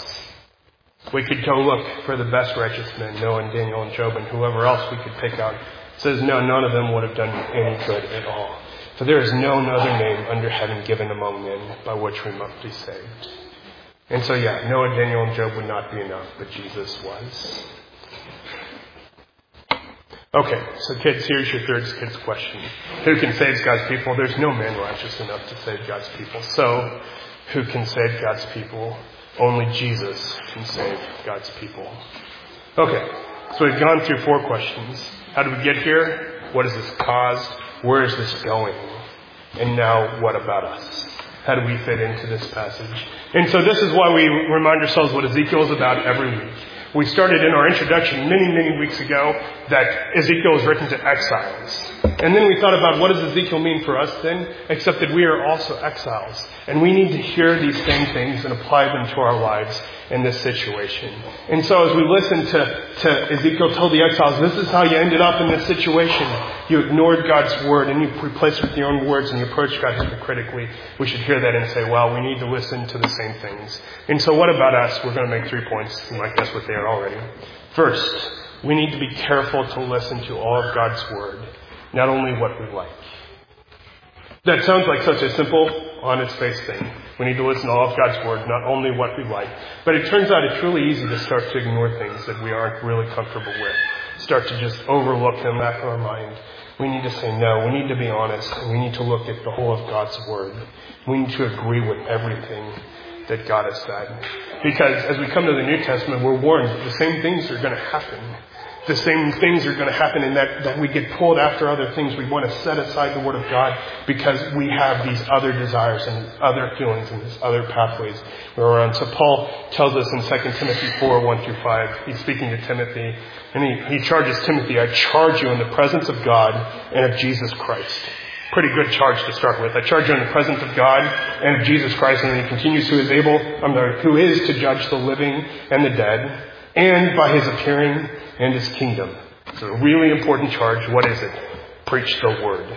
[SPEAKER 1] We could go look for the best righteous men, Noah and Daniel and Job and whoever else we could pick out. It says, no, none of them would have done any good at all. For there is no other name under heaven given among men by which we must be saved. And so, yeah, Noah, Daniel, and Job would not be enough, but Jesus was. Okay, so kids, here's your third kid's question. Who can save God's people? There's no man righteous enough to save God's people. So, who can save God's people? Only Jesus can save God's people. Okay, so we've gone through four questions. How did we get here? What has this caused? Where is this going? And now, what about us? How do we fit into this passage? And so this is why we remind ourselves what Ezekiel is about every week. We started in our introduction many, many weeks ago that Ezekiel was written to exiles. And then we thought about what does Ezekiel mean for us then, except that we are also exiles. And we need to hear these same things and apply them to our lives in this situation. And so as we listen to, to Ezekiel tell the exiles, this is how you ended up in this situation. you ignored God's word and you replaced it with your own words and you approached God hypocritically, we should hear that and say, well, we need to listen to the same things. And so what about us? We're going to make three points. You might guess what they are already. First, we need to be careful to listen to all of God's word, not only what we like. That sounds like such a simple, on its face thing. We need to listen to all of God's word, not only what we like. But it turns out it's really easy to start to ignore things that we aren't really comfortable with. Start to just overlook them back in our mind. We need to say no. We need to be honest. And we need to look at the whole of God's word. We need to agree with everything that God has said. Because as we come to the New Testament, we're warned that the same things are going to happen. The same things are going to happen in that, that we get pulled after other things. We want to set aside the Word of God because we have these other desires and other feelings and these other pathways we're on. So Paul tells us in Second Timothy four, one through five, he's speaking to Timothy, and he, he charges Timothy, I charge you in the presence of God and of Jesus Christ. Pretty good charge to start with. I charge you in the presence of God and of Jesus Christ, and then he continues, who is able, um, who is to judge the living and the dead, and by his appearing and his kingdom. So a really important charge. What is it? Preach the word.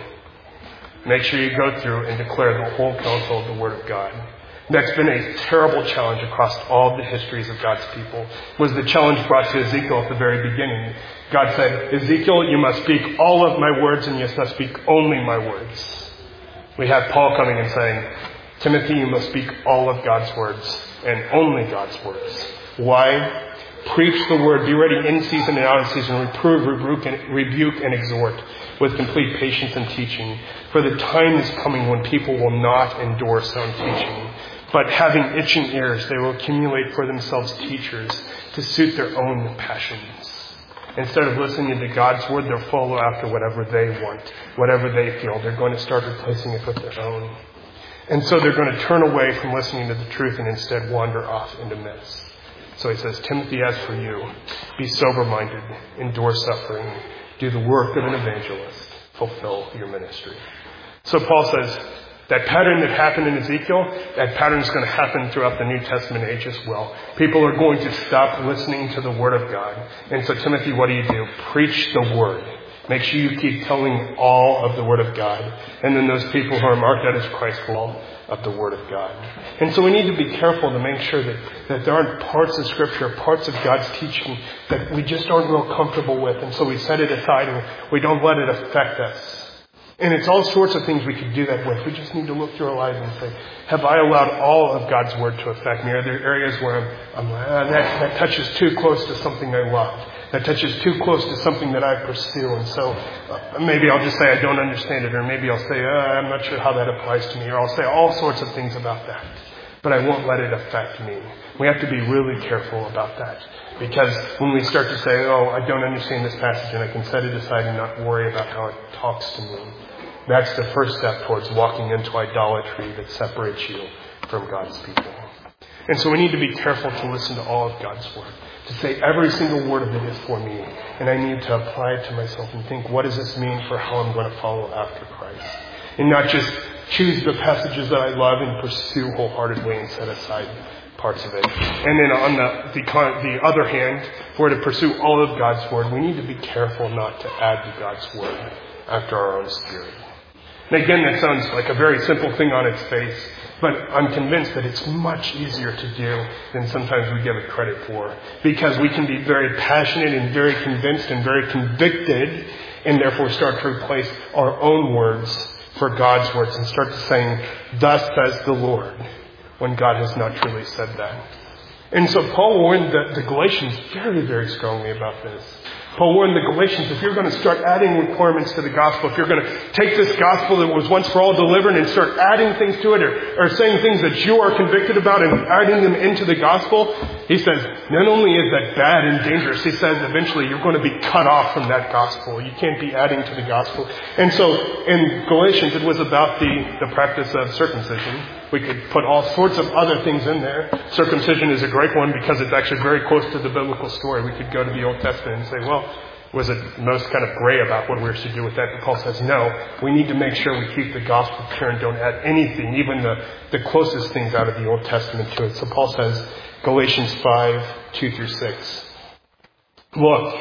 [SPEAKER 1] Make sure you go through and declare the whole counsel of the word of God. That's been a terrible challenge across all the histories of God's people. It was the challenge brought to Ezekiel at the very beginning. God said, Ezekiel, you must speak all of my words and you must speak only my words. We have Paul coming and saying, Timothy, you must speak all of God's words and only God's words. Why? Preach the word. Be ready in season and out of season. Reprove, rebuke, and, rebuke, and exhort with complete patience and teaching. For the time is coming when people will not endure sound teaching, but having itching ears, they will accumulate for themselves teachers to suit their own passions. Instead of listening to God's word, they'll follow after whatever they want, whatever they feel. They're going to start replacing it with their own. And so they're going to turn away from listening to the truth and instead wander off into myths. So he says, Timothy, as for you, be sober-minded, endure suffering, do the work of an evangelist, fulfill your ministry. So Paul says, that pattern that happened in Ezekiel, that pattern is going to happen throughout the New Testament age as well. People are going to stop listening to the Word of God. And so, Timothy, what do you do? Preach the Word. Make sure you keep telling all of the Word of God. And then those people who are marked out as Christ will of the Word of God. And so we need to be careful to make sure that, that there aren't parts of Scripture, parts of God's teaching that we just aren't real comfortable with. And so we set it aside and we don't let it affect us. And it's all sorts of things we could do that with. We just need to look through our lives and say, have I allowed all of God's Word to affect me? Are there areas where I'm, I'm ah, that, that touches too close to something I love? That touches too close to something that I pursue. And so uh, maybe I'll just say I don't understand it. Or maybe I'll say, uh, I'm not sure how that applies to me. Or I'll say all sorts of things about that. But I won't let it affect me. We have to be really careful about that. Because when we start to say, oh, I don't understand this passage and I can set it aside and not worry about how it talks to me, that's the first step towards walking into idolatry that separates you from God's people. And so we need to be careful to listen to all of God's Word. To say every single word of it is for me. And I need to apply it to myself and think, what does this mean for how I'm going to follow after Christ? And not just choose the passages that I love and pursue wholeheartedly and set aside parts of it. And then on the, the, the other hand, if we're to pursue all of God's Word, we need to be careful not to add to God's Word after our own spirit. And again, that sounds like a very simple thing on its face, but I'm convinced that it's much easier to do than sometimes we give it credit for. Because we can be very passionate and very convinced and very convicted, and therefore start to replace our own words for God's words and start to saying, thus says the Lord, when God has not truly said that. And so Paul warned the, the Galatians very, very strongly about this. Paul warned the Galatians, if you're going to start adding requirements to the gospel, if you're going to take this gospel that was once for all delivered and start adding things to it or, or saying things that you are convicted about and adding them into the gospel, he says, not only is that bad and dangerous, he says eventually you're going to be cut off from that gospel. You can't be adding to the gospel. And so in Galatians, it was about the, the practice of circumcision. We could put all sorts of other things in there. Circumcision is a great one because it's actually very close to the biblical story. We could go to the Old Testament and say, well, was it most kind of gray about what we were to do with that? But Paul says, no, we need to make sure we keep the gospel pure and don't add anything, even the, the closest things out of the Old Testament to it. So Paul says, Galatians five, two through six. Look,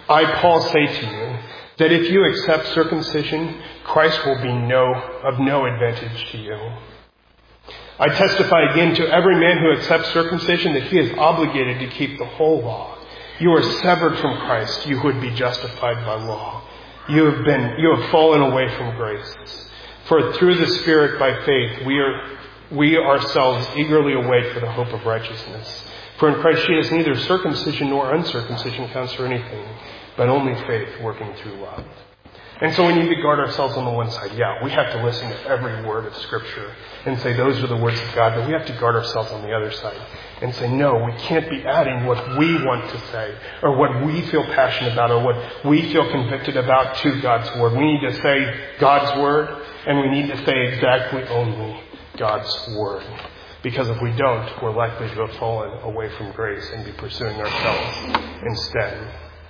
[SPEAKER 1] I, Paul, say to you that if you accept circumcision, Christ will be no of no advantage to you. I testify again to every man who accepts circumcision that he is obligated to keep the whole law. You are severed from Christ, you who would be justified by law. You have been, you have fallen away from grace. For through the Spirit by faith, we are, we ourselves eagerly await for the hope of righteousness. For in Christ Jesus neither circumcision nor uncircumcision counts for anything, but only faith working through love. And so we need to guard ourselves on the one side. Yeah, we have to listen to every word of Scripture and say those are the words of God, but we have to guard ourselves on the other side and say, no, we can't be adding what we want to say or what we feel passionate about or what we feel convicted about to God's Word. We need to say God's Word, and we need to say exactly only God's Word. Because if we don't, we're likely to have fallen away from grace and be pursuing ourselves instead.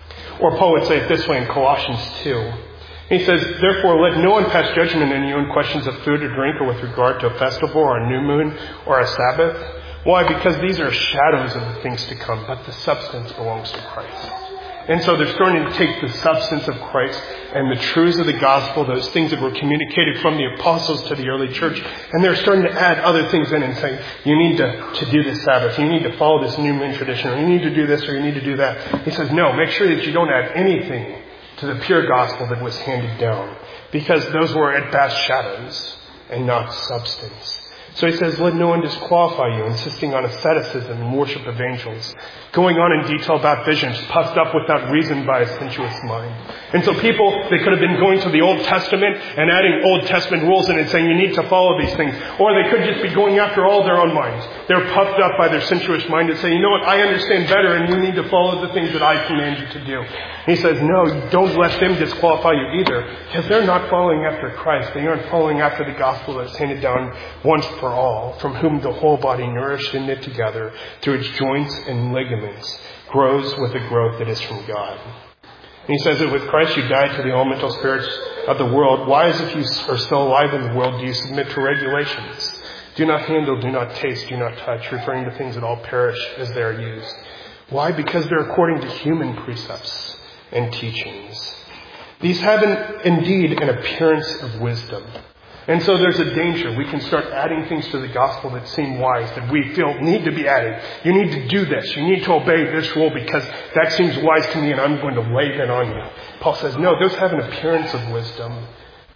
[SPEAKER 1] Or Paul would say it this way in Colossians two. He says, therefore, let no one pass judgment on you in questions of food or drink or with regard to a festival or a new moon or a Sabbath. Why? Because these are shadows of the things to come, but the substance belongs to Christ. And so they're starting to take the substance of Christ and the truths of the gospel, those things that were communicated from the apostles to the early church, and they're starting to add other things in and saying, you need to, to do the Sabbath, you need to follow this new moon tradition, or you need to do this, or you need to do that. He says, no, make sure that you don't add anything to the pure gospel that was handed down, because those were at best shadows and not substance. So he says, let no one disqualify you, insisting on asceticism and worship of angels, going on in detail about visions, puffed up without reason by a sensuous mind. And so people, they could have been going to the Old Testament and adding Old Testament rules in and saying, you need to follow these things. Or they could just be going after all their own minds. They're puffed up by their sensuous mind and say, you know what, I understand better and you need to follow the things that I command you to do. He says, no, don't let them disqualify you either, because they're not following after Christ. They aren't following after the gospel that's handed down once for all, from whom the whole body, nourished and knit together through its joints and ligaments, grows with a growth that is from God. And he says that with Christ you died to the elemental spirits of the world. Why, as if you are still alive in the world, do you submit to regulations? Do not handle, do not taste, do not touch, referring to things that all perish as they are used. Why? Because they're according to human precepts and teachings. These have an, indeed an appearance of wisdom. And so there's a danger. We can start adding things to the gospel that seem wise, that we feel need to be added. You need to do this. You need to obey this rule because that seems wise to me and I'm going to lay that on you. Paul says, no, those have an appearance of wisdom.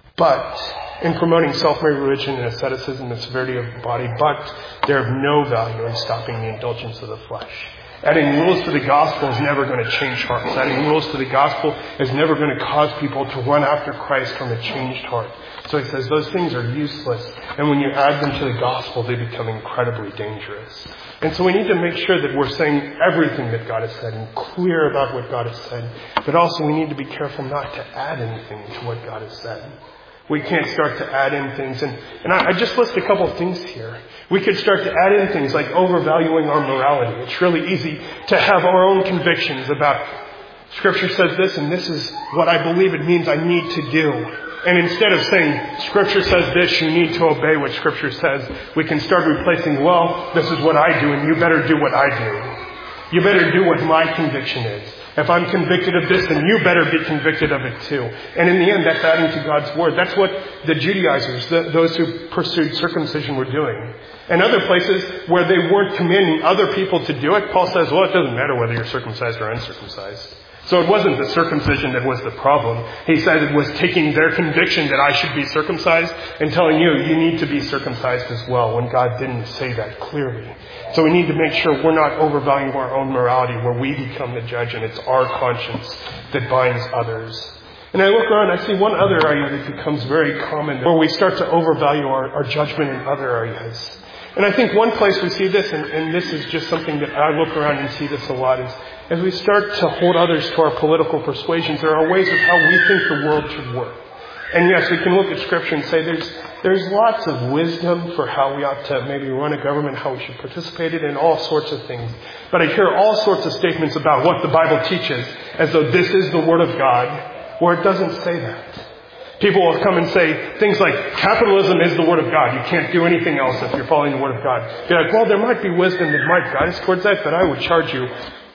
[SPEAKER 1] But in promoting self-made religion and asceticism and severity of the body, but they're of no value in stopping the indulgence of the flesh. Adding rules to the gospel is never going to change hearts. Adding rules to the gospel is never going to cause people to run after Christ from a changed heart. So he says those things are useless. And when you add them to the gospel, they become incredibly dangerous. And so we need to make sure that we're saying everything that God has said and clear about what God has said. But also we need to be careful not to add anything to what God has said. We can't start to add in things. And, and I, I just list a couple of things here. We could start to add in things like overvaluing our morality. It's really easy to have our own convictions about Scripture says this and this is what I believe it means I need to do. And instead of saying, Scripture says this, you need to obey what Scripture says, we can start replacing, well, this is what I do and you better do what I do. You better do what my conviction is. If I'm convicted of this, then you better be convicted of it too. And in the end, that's adding to God's Word. That's what the Judaizers, the, those who pursued circumcision, were doing. And other places where they weren't commanding other people to do it, Paul says, well, it doesn't matter whether you're circumcised or uncircumcised. So it wasn't the circumcision that was the problem. He said it was taking their conviction that I should be circumcised and telling you, you need to be circumcised as well, when God didn't say that clearly. So we need to make sure we're not overvaluing our own morality where we become the judge and it's our conscience that binds others. And I look around, I see one other area that becomes very common where we start to overvalue our, our judgment in other areas. And I think one place we see this, and, and this is just something that I look around and see this a lot, is as we start to hold others to our political persuasions, there are ways of how we think the world should work. And yes, we can look at Scripture and say there's there's lots of wisdom for how we ought to maybe run a government, how we should participate in it, and all sorts of things. But I hear all sorts of statements about what the Bible teaches as though this is the Word of God, where it doesn't say that. People will come and say things like, capitalism is the Word of God. You can't do anything else if you're following the Word of God. You're like, well, there might be wisdom that might guide us towards that, but I would charge you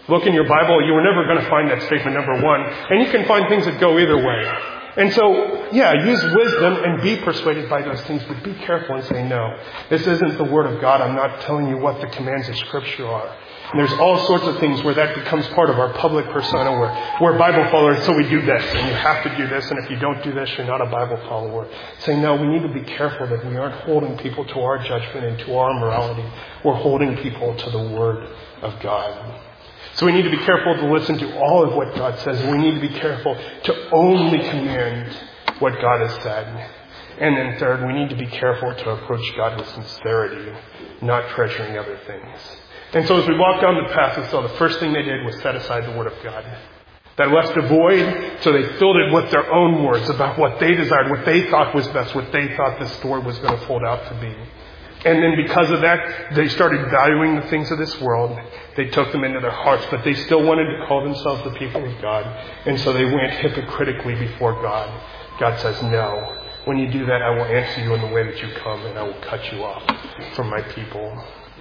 [SPEAKER 1] Look in your Bible, you were never going to find that statement number one. And you can find things that go either way. And so, yeah, use wisdom and be persuaded by those things, but be careful and say, no, this isn't the Word of God. I'm not telling you what the commands of Scripture are. And there's all sorts of things where that becomes part of our public persona. Where we're Bible followers, so we do this, and you have to do this, and if you don't do this, you're not a Bible follower. Say, no, we need to be careful that we aren't holding people to our judgment and to our morality. We're holding people to the Word of God. So we need to be careful to listen to all of what God says. We need to be careful to only command what God has said. And then third, we need to be careful to approach God with sincerity, not treasuring other things. And so as we walked down the path, we saw the first thing they did was set aside the Word of God. That left a void, so they filled it with their own words about what they desired, what they thought was best, what they thought the story was going to fold out to be. And then because of that, they started valuing the things of this world. They took them into their hearts, but they still wanted to call themselves the people of God. And so they went hypocritically before God. God says, no. When you do that, I will answer you in the way that you come, and I will cut you off from my people.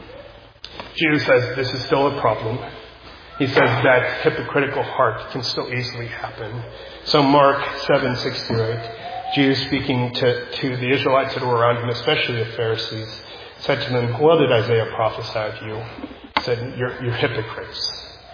[SPEAKER 1] Jesus says this is still a problem. He says that hypocritical heart can still easily happen. So Mark seven, six through eight, Jesus speaking to, to the Israelites that were around him, especially the Pharisees, said to them, well did Isaiah prophesy of you? He said, you're, you're hypocrites.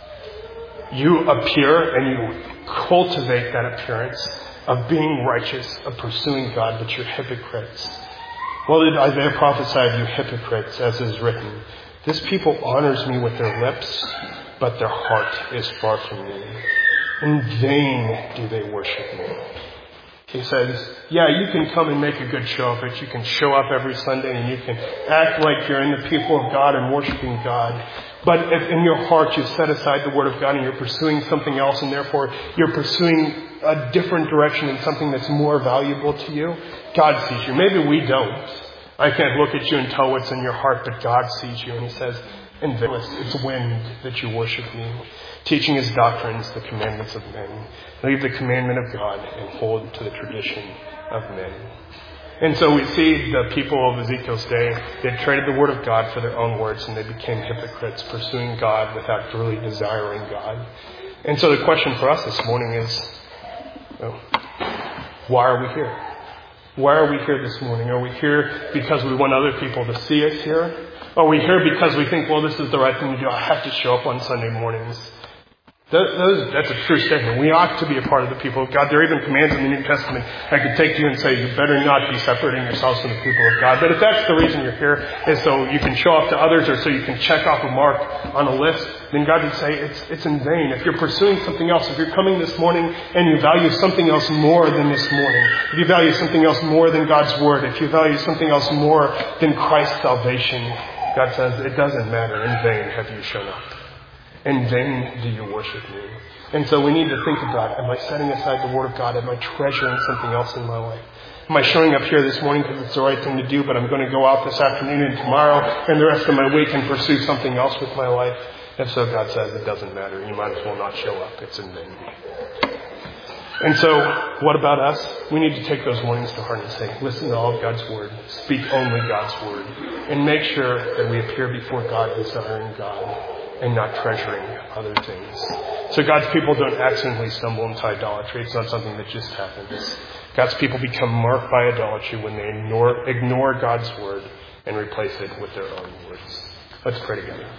[SPEAKER 1] You appear and you cultivate that appearance of being righteous, of pursuing God, but you're hypocrites. Well did Isaiah prophesy of you hypocrites, as is written, this people honors me with their lips, but their heart is far from me. In vain do they worship me. He says, yeah, you can come and make a good show of it. You can show up every Sunday and you can act like you're in the people of God and worshiping God. But if in your heart you set aside the Word of God and you're pursuing something else, and therefore you're pursuing a different direction and something that's more valuable to you, God sees you. Maybe we don't. I can't look at you and tell what's in your heart, but God sees you. And He says, in vain, it's wind that you worship me. Teaching His doctrines, the commandments of men. Leave the commandment of God and hold to the tradition of men. And so we see the people of Ezekiel's day, they traded the Word of God for their own words, and they became hypocrites, pursuing God without really desiring God. And so the question for us this morning is, well, why are we here? Why are we here this morning? Are we here because we want other people to see us here? Are we here because we think, well, this is the right thing to do. I have to show up on Sunday mornings. Those, that's a true statement. We ought to be a part of the people of God. There are even commands in the New Testament I could take to you and say, you better not be separating yourselves from the people of God. But if that's the reason you're here, is so you can show off to others or so you can check off a mark on a list, then God would say it's, it's in vain. If you're pursuing something else, if you're coming this morning and you value something else more than this morning, if you value something else more than God's Word, if you value something else more than Christ's salvation, God says it doesn't matter. In vain have you shown up. In vain do you worship me. And so we need to think about, am I setting aside the Word of God? Am I treasuring something else in my life? Am I showing up here this morning because it's the right thing to do, but I'm going to go out this afternoon and tomorrow and the rest of my week and pursue something else with my life? If so, God says it doesn't matter. You might as well not show up. It's in vain. And so, what about us? We need to take those warnings to heart and say, listen to all of God's Word. Speak only God's Word. And make sure that we appear before God desiring God and not treasuring other things. So God's people don't accidentally stumble into idolatry. It's not something that just happens. God's people become marked by idolatry when they ignore, ignore God's Word and replace it with their own words. Let's pray together.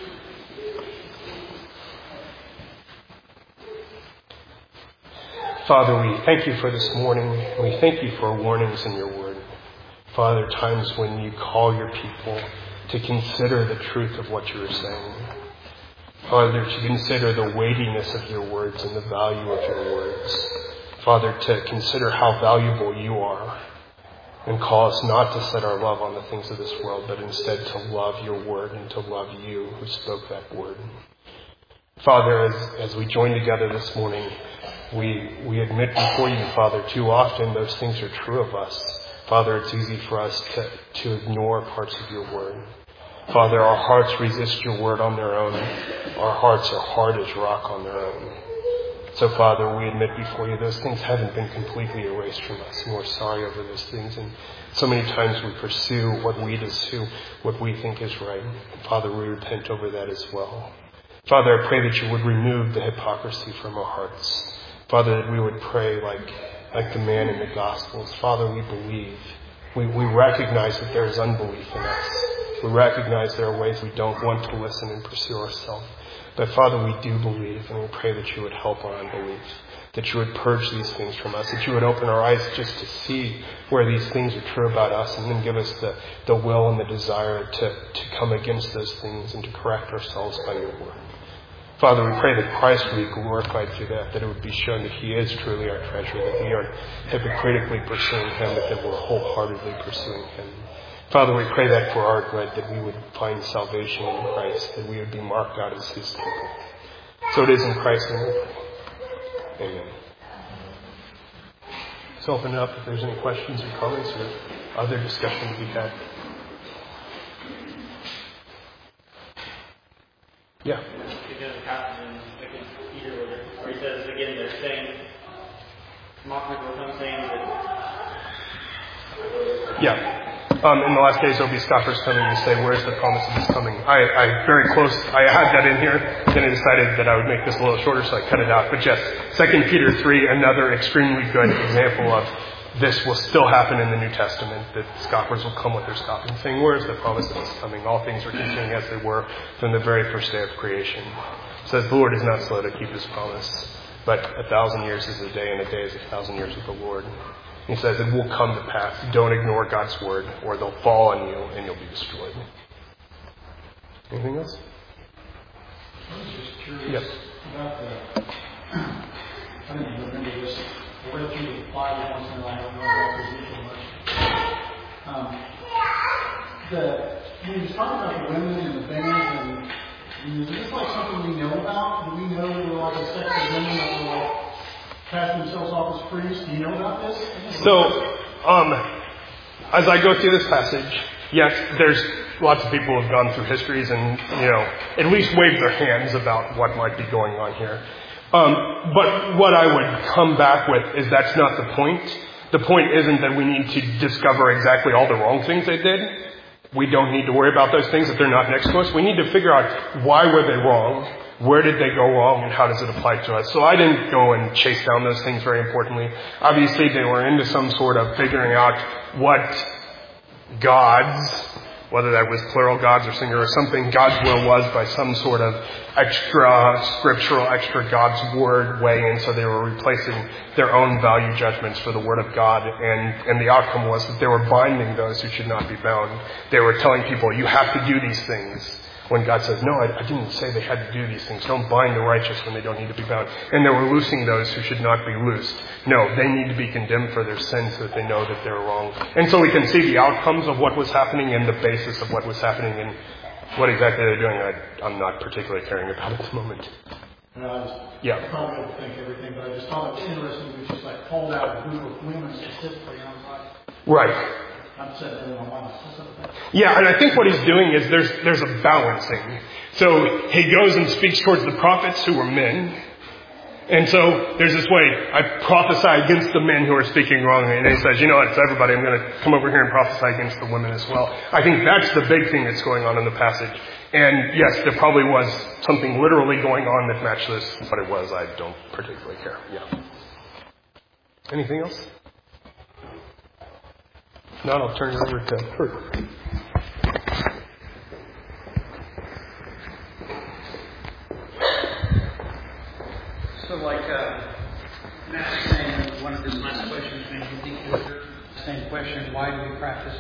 [SPEAKER 1] Father, we thank you for this morning. We thank you for warnings in your Word. Father, times when you call your people to consider the truth of what you are saying. Father, to consider the weightiness of your words and the value of your words. Father, to consider how valuable you are and call us not to set our love on the things of this world, but instead to love your word and to love you who spoke that word. Father, as, as we join together this morning, we, we admit before you, Father, too often those things are true of us. Father, it's easy for us to, to ignore parts of your word. Father, our hearts resist your word on their own. Our hearts are hard as rock on their own. So, Father, we admit before you those things haven't been completely erased from us, and we're sorry over those things. And so many times we pursue what we pursue, what we think is right. And Father, we repent over that as well. Father, I pray that you would remove the hypocrisy from our hearts. Father, that we would pray like, like the man in the Gospels. Father, we believe. We, we recognize that there is unbelief in us. We recognize there are ways we don't want to listen and pursue ourselves. But Father, we do believe, and we pray that you would help our unbelief, that you would purge these things from us, that you would open our eyes just to see where these things are true about us, and then give us the, the will and the desire to, to come against those things and to correct ourselves by your word. Father, we pray that Christ would be glorified through that, that it would be shown that he is truly our treasure, that we aren't hypocritically pursuing him, but that we're wholeheartedly pursuing him. Father, we pray that for our good, that we would find salvation in Christ, that we would be marked out as his people. So it is in Christ's name we pray. Amen. So open it up if there's any questions or comments or other discussion to be had. Yeah.
[SPEAKER 2] Because the passage in Second Peter where he says again they're saying mockers will come saying that
[SPEAKER 1] Yeah. Um, in the last days, there'll be scoffers coming to say, where's the promise of his coming? I, I very close, I had that in here, then I decided that I would make this a little shorter, so I cut it out. But yes, Second Peter three, another extremely good example of this will still happen in the New Testament, that scoffers will come with their scoffing, saying, where's the promise of his coming? All things are continuing as they were from the very first day of creation. It says, the Lord is not slow to keep his promise, but a thousand years is a day, and a day is a thousand years with the Lord. He says it will come to pass. Don't ignore God's word, or they'll fall on you and you'll be destroyed. Anything else?
[SPEAKER 3] I was just curious
[SPEAKER 1] Yep.
[SPEAKER 3] about the, I don't even remember this, I read through the Bible once in a while, I don't know about Ezekiel much. Um, the, when he's talking about the women and the bands, and is this like something we know about? Do we know there were all the sex of women that were like cast themselves off as priests? Do you know about this?
[SPEAKER 1] So, um, as I go through this passage, yes, there's lots of people who have gone through histories and, you know, at least waved their hands about what might be going on here. Um, but what I would come back with is that's not the point. The point isn't that we need to discover exactly all the wrong things they did. We don't need to worry about those things if they're not next to us. We need to figure out why were they wrong, where did they go wrong, and how does it apply to us. So I didn't go and chase down those things very importantly. Obviously, they were into some sort of figuring out what gods, whether that was plural gods or singular or something, God's will was by some sort of extra scriptural, extra God's word way. And so they were replacing their own value judgments for the word of God. And, and the outcome was that they were binding those who should not be bound. They were telling people, you have to do these things. When God says, no, I, I didn't say they had to do these things. Don't bind the righteous when they don't need to be bound. And they were loosing those who should not be loosed. No, they need to be condemned for their sins so that they know that they're wrong. And so we can see the outcomes of what was happening and the basis of what was happening and what exactly they're doing. I, I'm not particularly caring about at the moment.
[SPEAKER 3] And I was,
[SPEAKER 1] Yeah.
[SPEAKER 3] I probably don't think everything, but I just thought it was interesting. We just like called out a group of women specifically. And I was like,
[SPEAKER 1] Right.
[SPEAKER 3] I'm saying that in my mind.
[SPEAKER 1] Yeah, and I think what he's doing is there's there's a balancing. So he goes and speaks towards the prophets who were men. And so there's this way, I prophesy against the men who are speaking wrongly. And he says, you know what, it's everybody. I'm going to come over here and prophesy against the women as well. I think that's the big thing that's going on in the passage. And yes, there probably was something literally going on that matched this. What it was, I don't particularly care. Yeah. Anything else? If not, I'll turn it over to Kurt.
[SPEAKER 4] So like uh, Matt was saying, one of his last questions, maybe you think it was the same question, why do we practice